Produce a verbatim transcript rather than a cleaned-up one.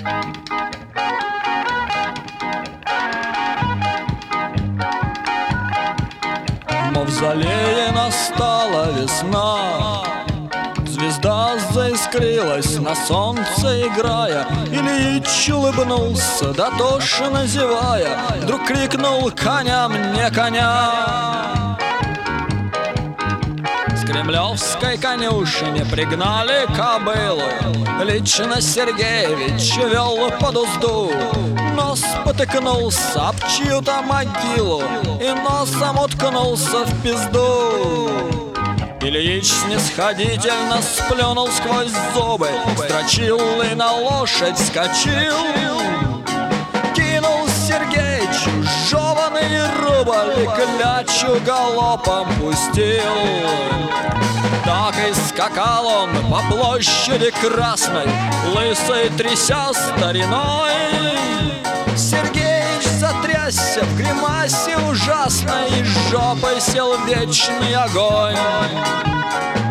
В мавзолее настала весна, звезда заискрилась на солнце играя. Ильич улыбнулся, дотошно зевая, вдруг крикнул: коня мне, коня! С кремлевской конюшни пригнали кобылу, лично Сергеевич вел под узду, но спотыкнулся об чью-то могилу и носом уткнулся в пизду. Ильич снисходительно сплюнул сквозь зубы, строчил и на лошадь скочил. Кинул Сергеич жеваный рубль и клячу галопом пустил. Так и скакал он по площади Красной, лысый тряся стариной. Сергеич затрясся в гримасе ужасной и жопой сел в вечный огонь.